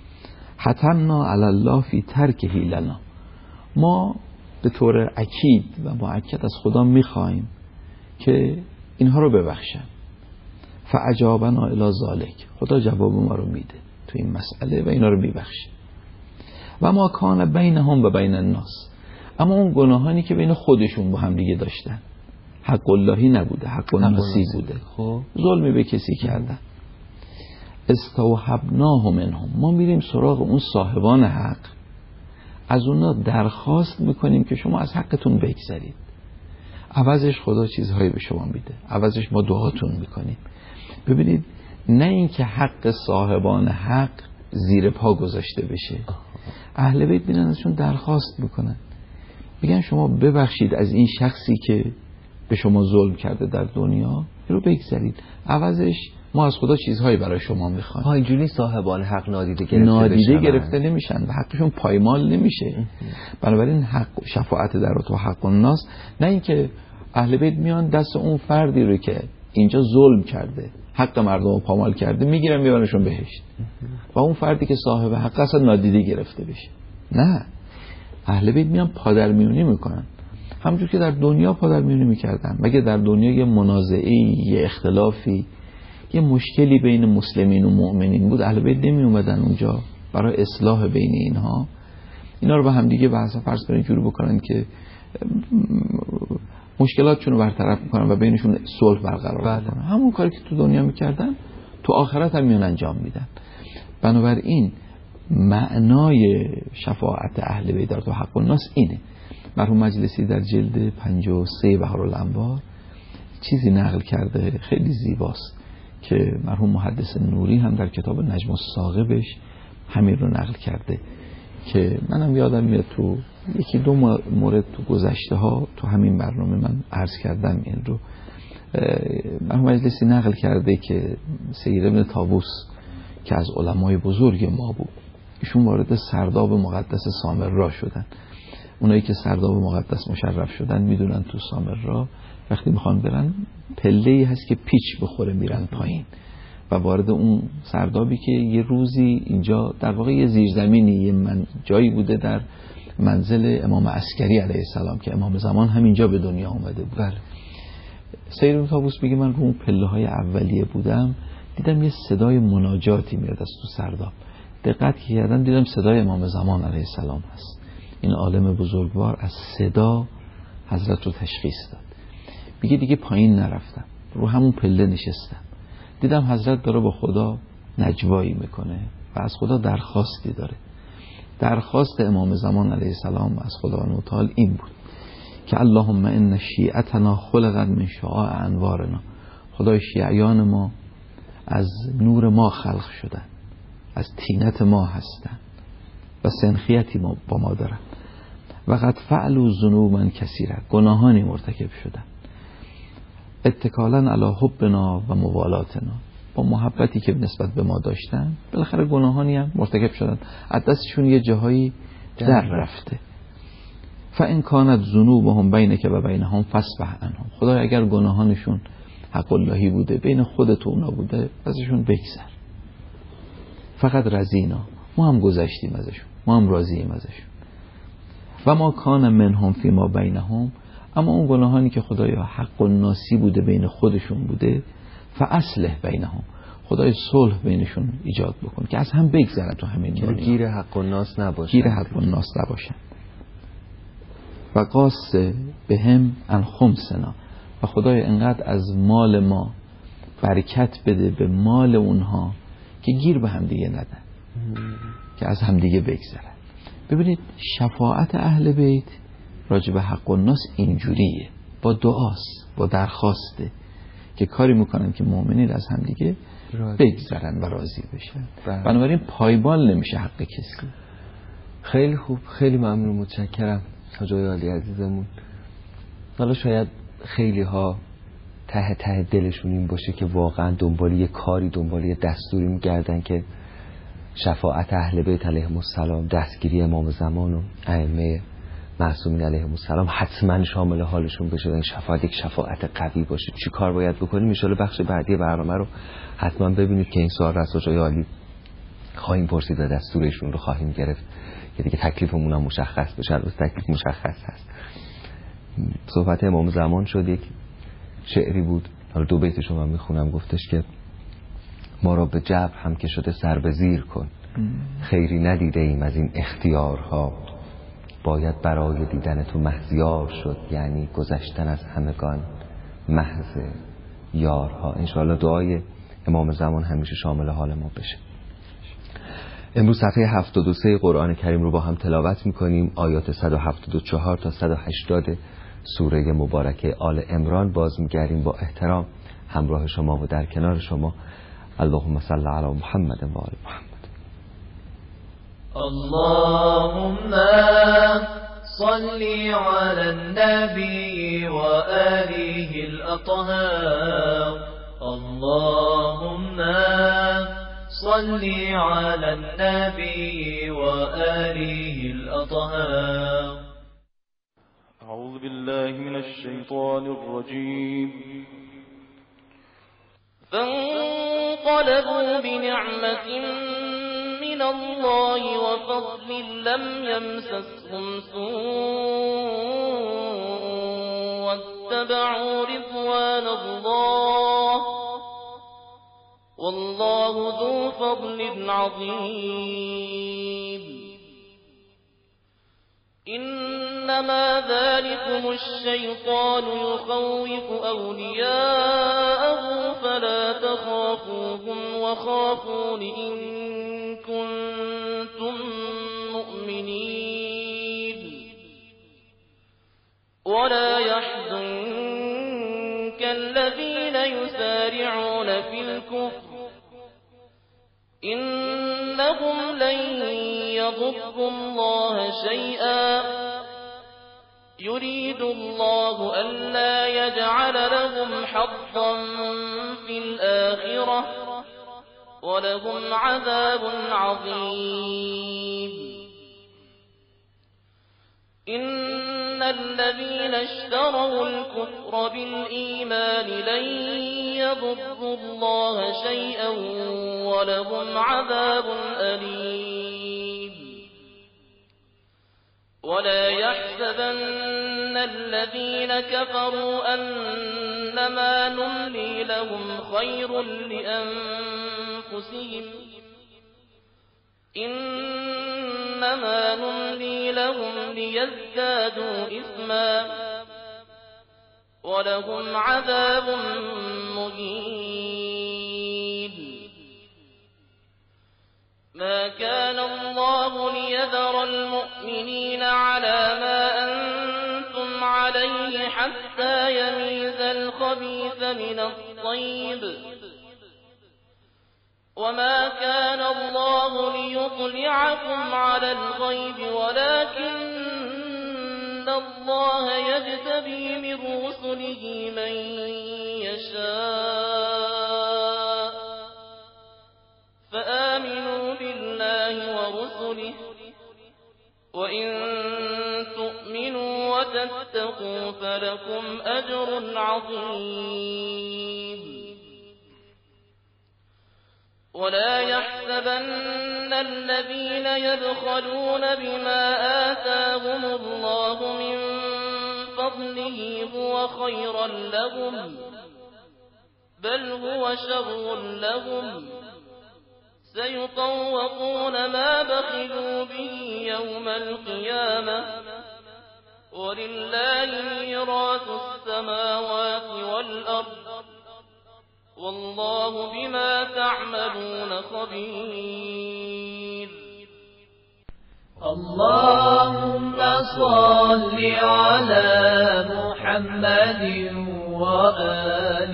حتمنا علی الله فی ترکه لنا، ما به طور اکید و مؤکد از خدا میخوایم که اینها رو ببخشن. فاجابنا الی ذالک، خدا جواب ما رو میده تو این مسئله و اینا رو میبخشه. و ما کان بینهم و بین الناس، اما اون گناهانی که بین خودشون با هم دیگه داشتن حق اللهی نبوده، حق الناسی بوده، خب ظلمی به کسی کردن، استوحبناه منهم، ما میریم سراغ اون صاحبان حق، از اونا درخواست میکنیم که شما از حقتون بگذرید، عوضش خدا چیزهایی به شما میده، عوضش ما دعاتون میکنیم. ببینید، نه اینکه حق صاحبان حق زیر پا گذاشته بشه، اهل بیت میرن ازشون درخواست میکنن، میگن شما ببخشید از این شخصی که به شما ظلم کرده در دنیا، رو بگذرید، عوضش ما از خدا چیزهایی برای شما میخوایم. ها اینجوری صاحبان حق نادیده گرفته نادیده گرفته نمیشن و حقشون پایمال نمیشه. بنابراین حق شفاعت در تو حق الناس، نه اینکه اهل بیت میان دست اون فردی رو که اینجا ظلم کرده، حق مردم رو پامال کرده، میگیرن میبرنشون بهشت و اون فردی که صاحب حق اصلا نادیده گرفته بشه. نه، اهل بیت میان پادرمیونی میکنن، همونجور که در دنیا پادرمیونی میکردن. مگه در دنیا یه منازعه‌ای، یه اختلافی، یه مشکلی بین مسلمین و مؤمنین بود، اهل بیت نمی اومدن اونجا برای اصلاح بین اینها، اینا رو به هم دیگه بحث فرض کنن جوری بکنن که مشکلاتشون رو برطرف میکنن و بینشون صلح برقرار بکنن. همون کاری که تو دنیا میکردن تو آخرت هم میان انجام میدن. بنابراین معنای شفاعت اهل بیت در تو حق الناس اینه. مرحوم مجلسی در جلد پنجاه و سه بهارالانوار چیزی نقل کرده خیلی زیباست که مرحوم محدث نوری هم در کتاب نجم الثاقبش همین رو نقل کرده، که منم یادم میاد تو یکی دو مورد تو گذشته ها تو همین برنامه من عرض کردم این رو. مرحوم مجلسی نقل کرده که سید ابن طاووس که از علمای بزرگ ما بود، ایشون وارد سرداب مقدس سامرا شدن. اونایی که سرداب مقدس مشرف شدن میدونن تو سامرا وقتی میخوان برن پله‌ای هست که پیچ بخوره میرن پایین و وارد اون سردابی که یه روزی اینجا در واقع یه زیرزمینی، یه من جایی بوده در منزل امام عسکری علیه السلام که امام زمان همینجا به دنیا اومده بود. بله. سید ابن طاووس میگه من رو اون پله‌های اولیه بودم، دیدم یه صدای مناجاتی میاد از تو سرداب. دقت کردم دیدم صدای امام زمان علیه السلام هست. این عالم بزرگوار از صدا حضرت رو تشخیص داد. میگه دیگه پایین نرفتم، رو همون پله نشستم، دیدم حضرت داره با خدا نجوایی میکنه و از خدا درخواستی داره. درخواست امام زمان علیه السلام از خداوند متعال این بود که اللهم ان شیعتنا خلقت من شعاع انوارنا، خدای شیعیان ما از نور ما خلق شدن، از طینت ما هستن و سنخیتی ما با ما دارن و قد فعلوا ذنوبا کثیره، گناهانی مرتکب شدن، اتکالا علی حبنا و موالاتنا، با محبتی که نسبت به ما داشتن بالاخره گناهانی هم مرتکب شدن، از دستشون یه جاهایی در رفته. فان کانت ذنوبهم بینک و بینهم فاصفح عنهم. خدای اگر گناهانشون حق اللهی بوده، بین خودت و اونا بوده، ازشون بگذر. فقط رضینا، ما هم گذشتیم ازشون، ما هم راضییم ازشون. و ما کان منهم فی ما بینهم، اما اون گناهانی که خدایا حق الناسی بوده، بین خودشون بوده، فاصلح بینهم، خدای صلح بینشون ایجاد بکن که از هم بگذرن تو همین دنیا، گیر حق الناس نباشن، گیر حق الناس نباشن. و قاس بهم عن خمسنا، و خدای انقدر از مال ما برکت بده به مال اونها که گیر به هم دیگه ندن، که از هم دیگه بگذرن. ببینید شفاعت اهل بیت راجع به حق الناس اینجوریه، با دعاست، با درخواسته که کاری میکنن که مؤمنین از هم دیگه بگذرن و راضی بشن. بنابراین پایمال نمیشه حق کسی. خیلی خوب، خیلی ممنون، متشکرم حاجی عالی عزیزمون. حالا شاید خیلی ها ته ته دلشون این باشه که واقعا دنبال یه کاری، دنبال یه دستوری میگردن که شفاعت اهل بیت علیهم السلام، دستگیری امام زمان و ائمه معصومین علیهم السلام حتما شامل حالشون بشه. این شفاعت یک شفاعت قوی باشه. چی کار باید بکنیم؟ ان شاءالله بخش بعدی برنامه رو حتما ببینید که این سوال را از حاجی عالی خواهیم پرسید و دستورشون رو خواهیم گرفت که دیگه تکلیفمون هم مشخص بشه. البته تکلیف مشخص هست. صحبت امام زمان شد، یک شعری بود، حالا دو بیتش رو من میخونم. گفتش که ما را به جبر هم که شده سر به زیر کن، خیری ندیده ایم از این اختیارها، باید برای دیدن تو مهزیار شد، یعنی گذشتن از همگان محض یارها. انشاءالله دعای امام زمان همیشه شامل حال ما بشه. امروز صفحه هفتاد و سه قرآن کریم رو با هم تلاوت میکنیم. آیات صد و هفتاد و چهار تا صد و هشتاد سوره مبارکه آل عمران باز میگردیم. با احترام همراه شما و در کنار شما. اللهم صل علی محمد و آل محمد. اللهم صل على النبي وآله الأطهار. اللهم صل على النبي وآله الأطهار. أعوذ بالله من الشيطان الرجيم. فانقلبوا بنعمة من الله وفضل لم يمسسهم سوء واتبعوا رضوان الله والله ذو فضل عظيم. إنما ذلكم الشيطان يخوف أولياءه فلا تخافوهم وخافون إن كنتم مؤمنين. ولا يحزنك الذين يسارعون في الكفر إنهم لن يضروا الله شيئا يريد الله ألا يجعل لهم حظا في الآخرة ولهم عذاب عظيم. إن الذين اشتروا الكفر بالإيمان لن يضروا الله شيئا ولهم عذاب أليم. ولا يحسبن الذين كفروا أنما نملي لهم خير لأنفسهم إنما نملي لهم ليزدادوا إثما ولهم عذاب مهين. ما كان الله ليذر المؤمنين على ما أنتم عليه حتى يميز الخبيث من الطيب وما كان الله ليطلعكم على الغيب ولكن الله يجتبي من رسله من يشاء فآمنوا بالله ورسله وإن تؤمنوا واتقوا فلكم أجر عظيم ولا يحسبن الذين يبخلون بما آتاهم الله من فضله هو خيرا لهم بل هو شر لهم سيطوقون ما بخلوا به يوم القيامة ولله ميراث السماوات والأرض والله بما تعملون خبير اللهم صل على محمد وآل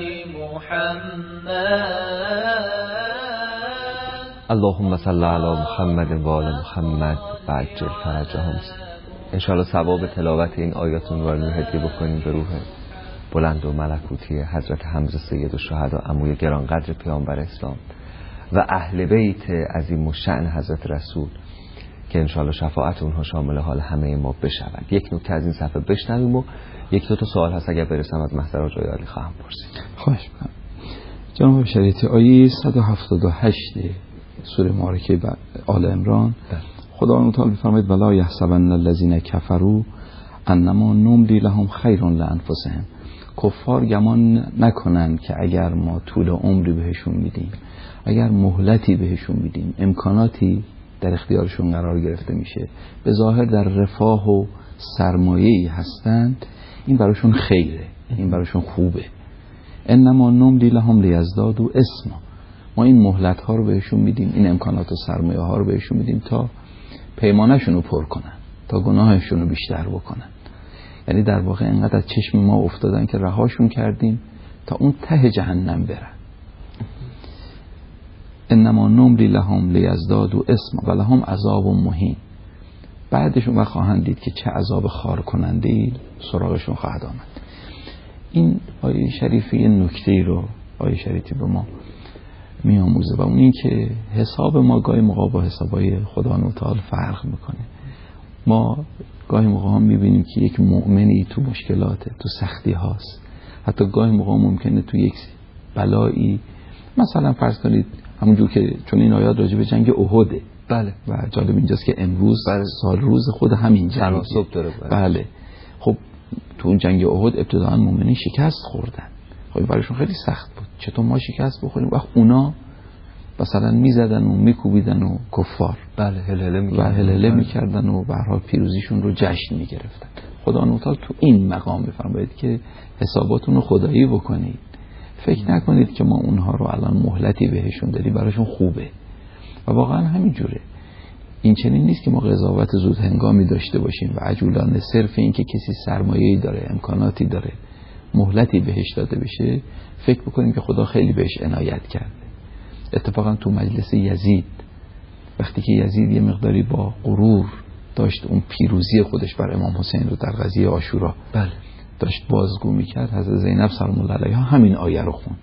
محمد اللهم صل على محمد و آل محمد و عجل فرجهم. انشاءالله ثواب تلاوت این آیاتون رو هدیه بکنیم به روح بلند و ملکوتی حضرت حمزه سید الشهدا عموی گرانقدر پیامبر اسلام و اهل بیت عظیم الشأن حضرت رسول که انشاءالله شفاعت اونها شامل حال همه ما بشود. یک نکته از این صفحه بشنویم و یک دو تا سوال هست اگر برسم از محضر آقای عالی خواهم پرسید. خواهش می‌کنم. جناب شریعتی آیه صد و هفتاد و هشت سوره مبارکه آل عمران خداوند تعالی می‌فرماید ولا یحسبن الذین کفروا انما نملی لهم خیر لانفسهم. کفار گمان نکنند که اگر ما طول عمری بهشون میدیم، اگر مهلتی بهشون میدیم، امکاناتی در اختیارشون قرار گرفته میشه، به ظاهر در رفاه و سرمایه‌ای هستند، این براشون خیره، این براشون خوبه. انما نملی لهم لیزدادوا اسما. ما این مهلت ها رو بهشون میدیم، این امکانات و سرمایه ها رو بهشون میدیم تا پیمانه‌شون رو پر کنن، تا گناهشون رو بیشتر بکنن. یعنی در واقع اینقدر از چشم ما افتادن که رهاشون کردیم تا اون ته جهنم برن. انما نملی لهم لیزدادوا اسما ولهم عذاب مهین. بعدشون و خواهند دید که چه عذاب خار کننده‌ای سراغشون خواهد آمد. این آیه شریفی این نکته‌ای رو آیه شریفی به ما میآموزه و اون این که حساب ما گاهی موقع با حسابای خدا تعالی فرق میکنه. ما گاهی موقع هم میبینیم که یک مؤمنی تو مشکلاته، تو سختی هاست، حتی گاهی موقع ممکنه تو یک بلایی، مثلا فرض کنید همونجور که چون این آیات راجع به جنگ احده، بله، و جالب اینجاست که امروز بله. سال روز خود همین جنگ داره بله. بله خب تو اون جنگ احد ابتداء مؤمنین شکست خوردن، خب برایشون خیلی سخت بود. چطور ما شکست بخوریم وقت اونا مثلا میزدن و میکوبیدن و کفار بله هلهله میکردن و هلهله میکردن و به هر حال پیروزیشون رو جشن میگرفتن. خدا نوتال تو این مقام میفرماید که حساباتون رو خدایی بکنید، فکر نکنید که ما اونها رو الان مهلتی بهشون دادیم براشون خوبه. و واقعا همین جوره. این چنین نیست که ما قضاوت زود هنگامی داشته باشیم و عجولانه صرف این که کسی سرمایه‌ای داره، امکاناتی داره، مهلتی بهش داده بشه فکر بکنیم که خدا خیلی بهش عنایت کرده. اتفاقا تو مجلس یزید وقتی که یزید یه مقداری با غرور داشت اون پیروزی خودش بر امام حسین رو در غزوه عاشورا بله داشت بازگو میکرد، حضرت زینب سلام الله علیها همین آیه رو خوند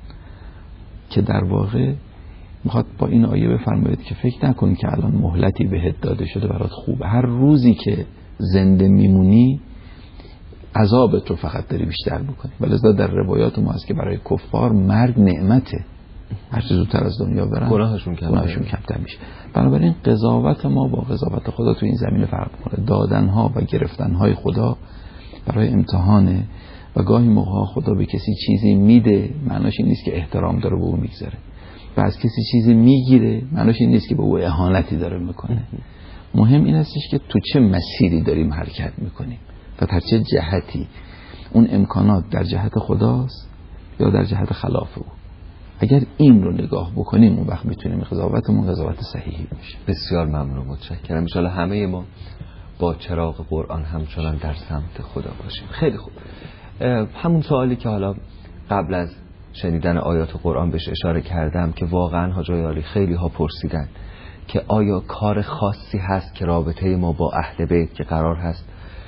که در واقع میخواد با این آیه بفرماید که فکر نکن که الان مهلتی بهت داده شده برات خوبه. هر روزی که زنده میمونی عذابت رو فقط داری بیشتر بکنی. ولذا در روایات ما هست که برای کفار مرگ نعمته، هر چه زودتر از دنیا برن گناهشون گناهشون کمتر میشه. بنابراین قضاوت ما با قضاوت خدا تو این زمینه فرق میکنه. دادنها و گرفتنهای خدا برای امتحانه و گاهی موقع خدا به کسی چیزی میده معناش این نیست که احترام داره به اون میگذاره، و از کسی چیزی میگیره معناش این نیست که به او اهانتی داره میکنه. مهم این هستش که تو چه مسیری داریم حرکت میکنیم و در چه جهتی. اون امکانات در جهت خداست یا در جهت خلاف او. اگر این رو نگاه بکنیم اون وقت میتونیم قضاوتمون قضاوت صحیحی باشه. بسیار ممنون، متشکرم. ان شاءالله همه ما با چراغ قرآن همچنان در سمت خدا باشیم. خیلی خوب. همون سوالی که حالا قبل از شنیدن آیات قرآن بهش اشاره کردم که واقعا حاجای عالی خیلی ها پرسیدن که آیا کار خاصی هست که رابطه ما با اهل بیت که قرار هست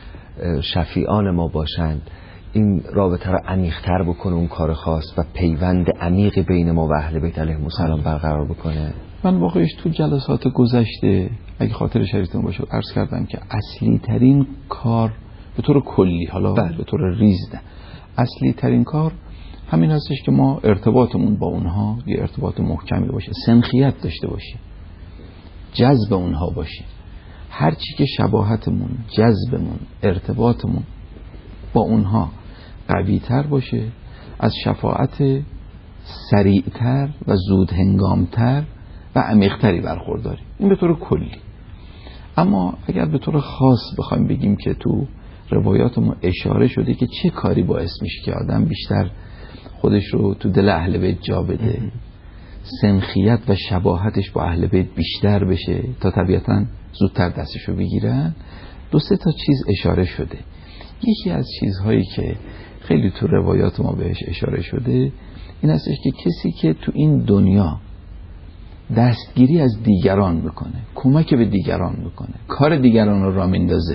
شفیعان ما باشند این رابطه رو عمیق‌تر بکنه، اون کار خاص و پیوند عمیق بین ما و اهل بیت علیهم السلام برقرار بکنه؟ من واقعیش تو جلسات گذشته اگه خاطر شریفتون باشه عرض کردم که اصلی ترین کار به طور کلی، حالا بله. به طور ریز نه. اصلی ترین کار همین هستش که ما ارتباطمون با اونها یه ارتباط محکمی باشه، سنخیت داشته باشه، جذب اونها باشه. هر چی که شباهتمون، جذبمون، ارتباطمون با اونها قوی تر باشه، از شفاعت سریعتر و زود هنگامتر و عمیق‌تری برخورداریم. این به طور کلی. اما اگر به طور خاص بخوایم بگیم که تو روایات ما اشاره شده که چه کاری باعث میشه که آدم بیشتر خودش رو تو دل اهل بیت جا بده، سنخیت و شباهتش با اهل بیت بیشتر بشه تا طبیعتاً زودتر دستش رو بگیرن، دو سه تا چیز اشاره شده. یکی از چیزهایی که خیلی تو روایات ما بهش اشاره شده این هستش که کسی که تو این دنیا دستگیری از دیگران بکنه، کمک به دیگران بکنه، کار دیگران رو راه میندازه،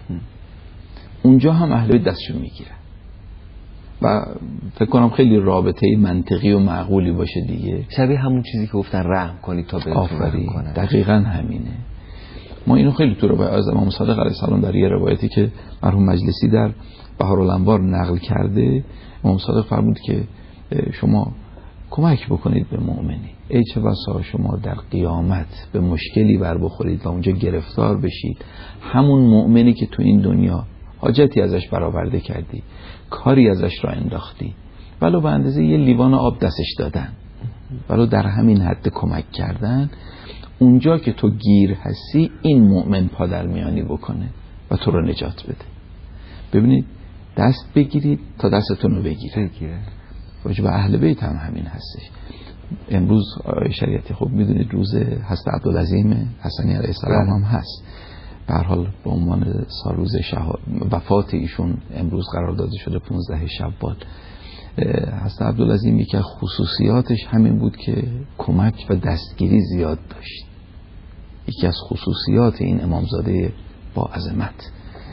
اونجا هم اهل بیت دستشو میگیره. و فکر کنم خیلی رابطه منطقی و معقولی باشه دیگه، شبیه همون چیزی که گفتن رحم کنید تا بهتون رحم کنن. دقیقاً همینه. ما اینو خیلی تو روایت از امام صادق علیه السلام در یه روایتی که مرحوم مجلسی در بهارالانوار نقل کرده، امام صادق فرمود که شما کمک بکنید به مؤمنی، ای چه بسا شما در قیامت به مشکلی بر بخورید و اونجا گرفتار بشید، همون مؤمنی که تو این دنیا حاجتی ازش برآورده کردی، کاری ازش را انداختی، ولو به اندازه یه لیوان آب دستش دادن، ولو در همین حد کمک کردن، اونجا که تو گیر هستی این مؤمن پادرمیانی بکنه و تو رو نجات بده. ببینید دست بگیرید تا دستتون رو بگیره. راجع به اهل بیت هم همین هستش. امروز شریعتی خب میدونید روز حضرت عبدالعظیم حسنی علیه السلام هم هست. به هر حال به عنوان سال روز وفات ایشون امروز قرار داده شده پانزده شوال. حضرت عبدالعظیم یکی از خصوصیاتش همین بود که کمک و دستگیری زیاد داشت. یکی از خصوصیات این امامزاده با عظمت.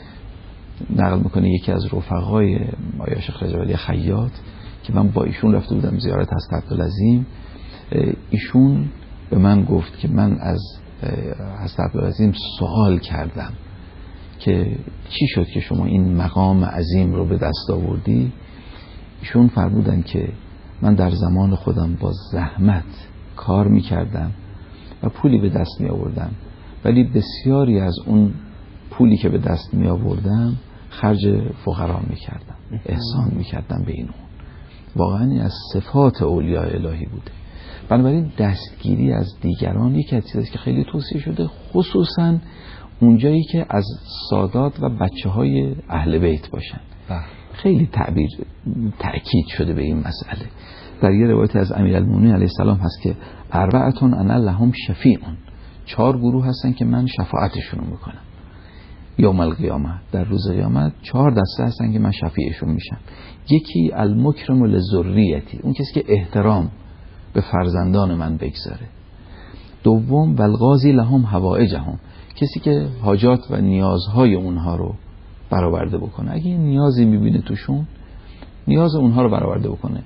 نقل میکنه یکی از رفقای آیا شیخ رجب علی خیاط که من با ایشون رفته بودم زیارت حضرت عبدالعظیم، ایشون به من گفت که من از حضرت عبدالعظیم سوال کردم که چی شد که شما این مقام عظیم رو به دست آوردی؟ ایشون فرمودن که من در زمان خودم با زحمت کار میکردم و پولی به دست می آوردم، ولی بسیاری از اون پولی که به دست می آوردم خرج فقرا می کردم، احسان می کردم به این اون. واقعا از صفات اولیاء الهی بوده. بنابراین دستگیری از دیگران یکی از چیزاست که خیلی توصیه شده، خصوصا اونجایی که از سادات و بچه های اهل بیت باشن. خیلی تعبیر تأکید شده به این مسئله. در یه روایت از امیرالمومنین علیه السلام هست که اربعتون انا لهم شفیعون، چهار گروه هستن که من شفاعتشون میکنم یوم القیامه، در روز قیامت چهار دسته هستن که من شفیعشون میشم. یکی المکرم لذریتی، اون کسی که احترام به فرزندان من بگذاره. دوم والغازی لهم حوائجهم، کسی که حاجات و نیازهای اونها رو برآورده بکنه. اگه نیازی میبینه توشون، نیاز اونها رو برآورده بکنه.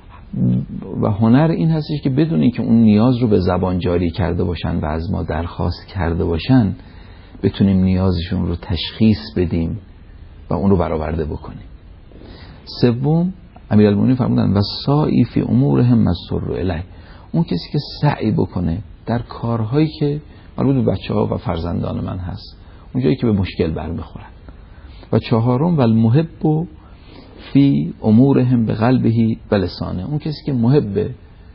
و هنر این هستش که بدون اینکه اون نیاز رو به زبان جاری کرده باشن و از ما درخواست کرده باشن، بتونیم نیازشون رو تشخیص بدیم و اون رو برآورده بکنیم. سوم امیرالمومنین فرمودن و سعی فی امورهم مسر الیه، اون کسی که سعی بکنه در کارهایی که مربوط به بچه‌ها و فرزندان من هست، اونجایی که به مشکل برمیخورن. و چهارم والمحب فی امورهم به قلبه و لسانه، اون کسی که محب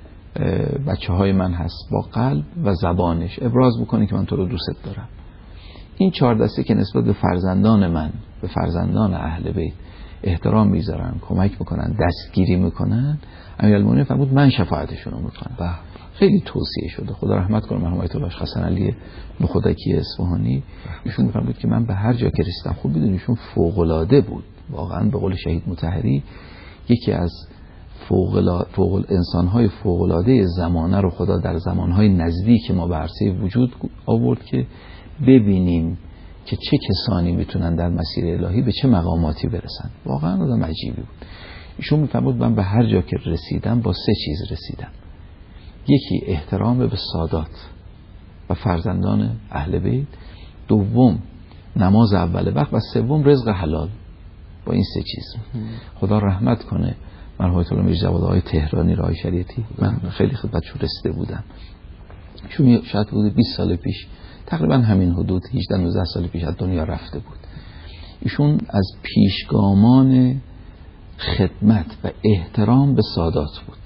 بچه های من هست با قلب و زبانش ابراز بکنه که من تو رو دوست دارم. این چهار دسته که نسبت به فرزندان من، به فرزندان اهل بیت احترام میذارن، کمک میکنن، دستگیری میکنن، امیرالمومنین فرمود من شفاعتشون رو میکنم. خیلی توصیه شده. خدا رحمت کنه مرحوم آیت الله حسن علی نخودکی اصفهانی، ایشون میفرمود که من به هر جا که رسیدم، خوب بدونید ایشون فوق العاده بود واقعا. به قول شهید مطهری یکی از فوق فوق انسان‌های فوق العاده زمانه رو خدا در زمان‌های نزدیک ما به عرصه وجود آورد که ببینیم که چه کسانی میتونن در مسیر الهی به چه مقاماتی برسن. واقعا آدم عجیبی بود. ایشون میفرمود من به هر جا که رسیدم با سه چیز رسیدم. یکی احترام به سادات و فرزندان اهل بیت، دوم نماز اول وقت و سوم رزق حلال. با این سه چیز خدا رحمت کنه مرحوم آیت الله میرزا جواد آقای تهرانی رای شریعتی، من خیلی خدمتشون رسیده بودم، ایشون شاید حدود بیست سال پیش تقریبا همین حدود هجده نوزده سال پیش از دنیا رفته بود. ایشون از پیشگامان خدمت و احترام به سادات بود،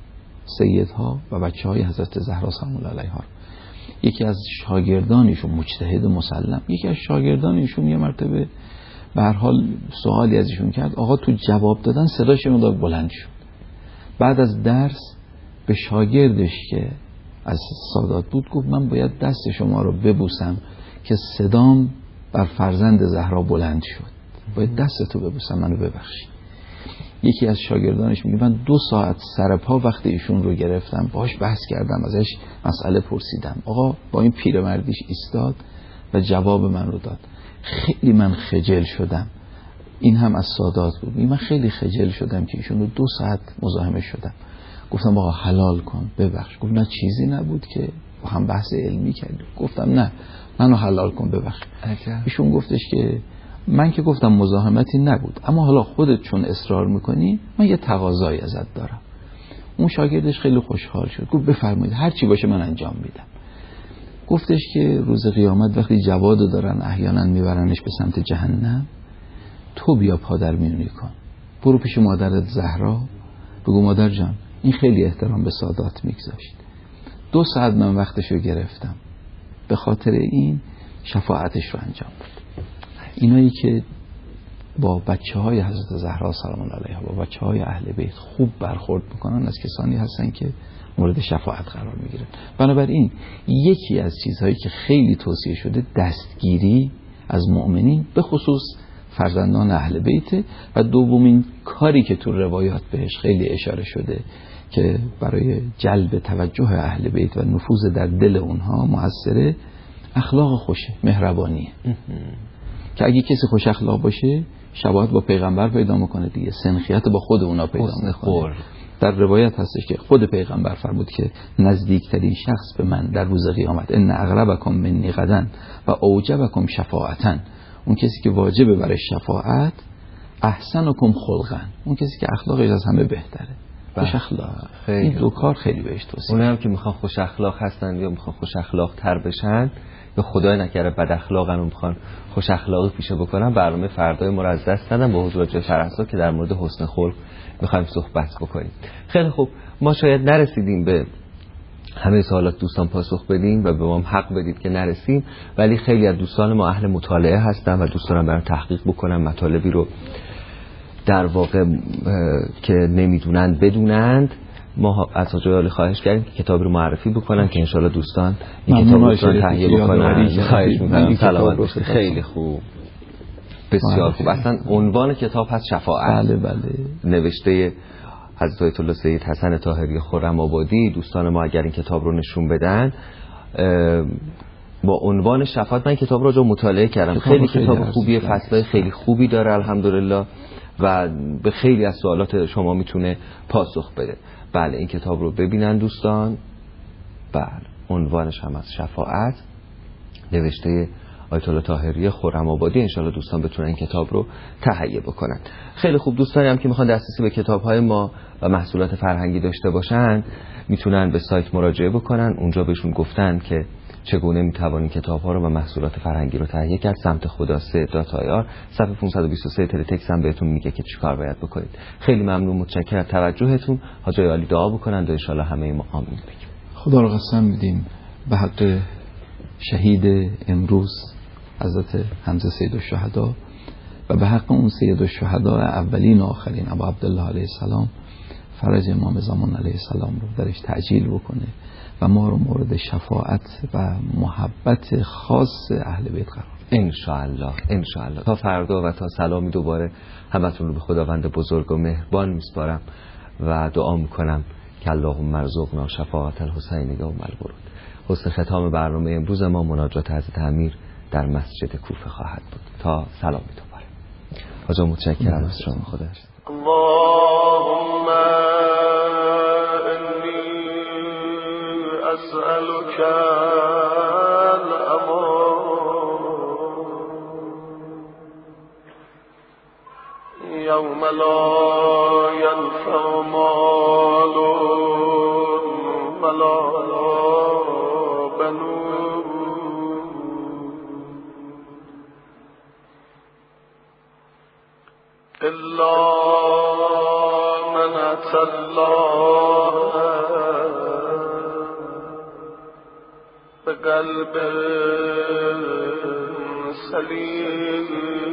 سیدها و بچه های حضرت زهرا سلام الله علیها. یکی از شاگردانشون مجتهد مسلم، یکی از شاگردانشون یه مرتبه به هر حال سوالی از ایشون کرد، آقا تو جواب دادن صداش یه مقدار بلند شد. بعد از درس به شاگردش که از سادات بود گفت من باید دست شما رو ببوسم که صدام بر فرزند زهرا بلند شد، باید دست تو ببوسم، منو ببخشی. یکی از شاگردانش میگه من دو ساعت سرپا وقت ایشون رو گرفتم، باهاش بحث کردم، ازش مسئله پرسیدم، آقا با این پیرمردیش ایستاد و جواب من رو داد. خیلی من خجل شدم. این هم از سادات بود. من خیلی خجل شدم که ایشون رو دو ساعت مزاحمه شدم. گفتم آقا حلال کن، ببخش. گفت نه چیزی نبود که با هم بحث علمی کردیم. گفتم نه منو حلال کن، ببخش. ایشون گفتش که من که گفتم مزاحمتی نبود، اما حالا خودت چون اصرار میکنی من یه تقاضایی ازت دارم. اون شاگردش خیلی خوشحال شد، گفت بفرمایید هر چی باشه من انجام میدم. گفتش که روز قیامت وقتی جوادو دارن احیانا میبرنش به سمت جهنم، تو بیا پادر میونی کن، برو پیش مادرت زهرا بگو مادر جان این خیلی احترام به سادات میگذاشت، دو ساعت من وقتشو گرفتم، به خاطر این شفاعتش رو انجام بده. اینایی که با بچه های حضرت زهرا سلام الله علیها، با بچه های اهل بیت خوب برخورد میکنن، از کسانی هستن که مورد شفاعت قرار میگیرن. بنابراین یکی از چیزهایی که خیلی توصیه شده دستگیری از مؤمنین، به خصوص فرزندان اهل بیت، و دومین کاری که تو روایات بهش خیلی اشاره شده که برای جلب توجه اهل بیت و نفوذ در دل اونها موثره، اخلاق خوشه، مهربانیه. که اگه کسی خوش اخلاق باشه شباهت با پیغمبر پیدا میکنه دیگه، سنخیت با خود اونا پیدا میکنه. در روایت هستش که خود پیغمبر فرمود که نزدیکترین شخص به من در روز قیامت ان اقربکم منی غدا و اوجبکم شفاعتا، اون کسی که واجبه برای شفاعت، احسنکم خلقا، اون کسی که اخلاقش از همه بهتره. خوش اخلاق، این دو کار خیلی بهش توصیه. اونم هم که میخوان خوش اخلاق هستن یا میخوان خوش اخلاق تر بشن یا خدای نکره بد اخلاقن و میخوان خوش اخلاقی پیشه بکنن، برنامه فردای ما رو از دست ندن با حضور جای فرنسا که در مورد حسن خلق میخوایم صحبت بکنیم. خیلی خوب، ما شاید نرسیدیم به همه سوالات دوستان پاسخ بدیم و به ما حق بدید که نرسیم، ولی خیلی از دوستان ما اهل مطالعه هستن و دوست دارن برای تحقیق بکنن، مطالبی رو در واقع که نمیدونند بدونند. ما از آقای خواهش کردیم که کتاب رو معرفی بکنن که انشالله دوستان این کتاب رو تهیه بکنن. خواهش میکنم. سلامت باشید. خیلی خوب، بسیار خوب. اصلا عنوان کتاب هست شفاعت. بله بله. نوشته حضرت آیت الله سید حسن طاهری خرم آبادی. دوستان ما اگر این کتاب رو نشون بدن با عنوان شفاعت، من کتاب رو جو مطالعه کردم، خیلی کتاب خوبیه، فصلای خیلی خوبی داره الحمدلله و به خیلی از سوالات شما میتونه پاسخ بده. بله این کتاب رو ببینن دوستان. بله عنوانش هم از شفاعت، نوشته آیت الله طاهری خرم آبادی. انشالله دوستان بتونن این کتاب رو تهیه بکنن. خیلی خوب، دوستانی هم که میخوان دسترسی به کتاب‌های ما و محصولات فرهنگی داشته باشن میتونن به سایت مراجعه بکنن. اونجا بهشون گفتن که چگونه میتوانید کتاب‌ها رو و محصولات فرهنگی رو تهیه کرد. سمت خدا سه دات آی آر صفحه پانصد و بیست و سه تلتکس هم بهتون میگه که چیکار باید بکنید. خیلی ممنون، متشکرم از توجهتون. حاجی عالی دعا بکنن و ان شاء الله همه ما آمین بگیم. خدا رو قسم میدیم به حق شهید امروز حضرت حمزه سید الشهدا و به حق اون سید الشهدا اولین و آخرین ابو عبدالله علیه السلام، فرج امام زمان علیه السلام رو درش تعجیل بکنه و ما رو مورد شفاعت و محبت خاص اهل بیت قرار بده ان شاء الله. ان شاء الله. تا فردا و تا سلامی دوباره همتون رو به خداوند بزرگ و مهربان میسپارم و دعا میکنم که اللهم ارزقنا شفاعت الحسین و الورود. حسن ختام برنامه امروز ما مناجات حضرت امیر در مسجد کوفه خواهد بود. تا سلامی دوباره. حاجا متشکرم از شما. خدا اللهم انی اسألک الامان يوم لا ينفع مال ولا بنون إلا من أتى الله بقلب سليم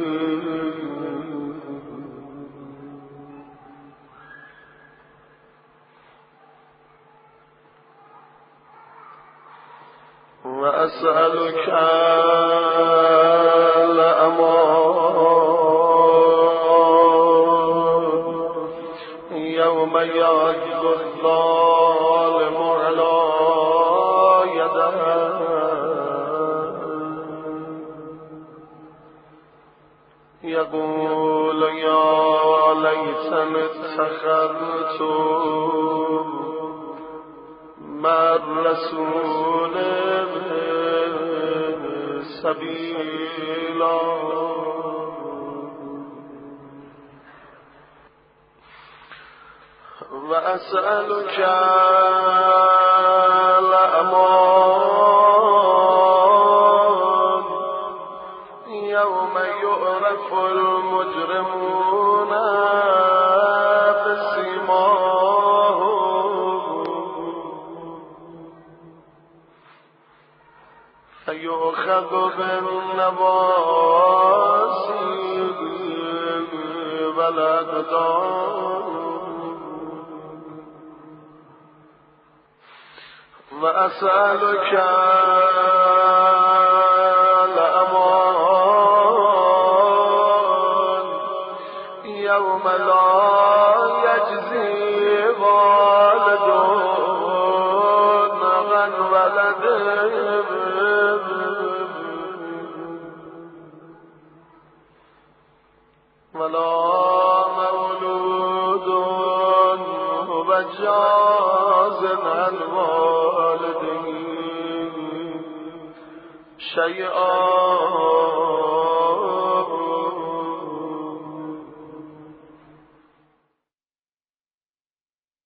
وأسألك الأمان يوم يعض الظالم على يديه يقول يا ليتني اتخذت مع الرسول سبيلا وأسألك الأمان يوم يعرف المجرمون بسيماهم فيؤخذ بالنواصي والأقدام وأسألك الأمان يوم لا يجزي والد عن ولده ولا مولود هو جاز عن والده شيئا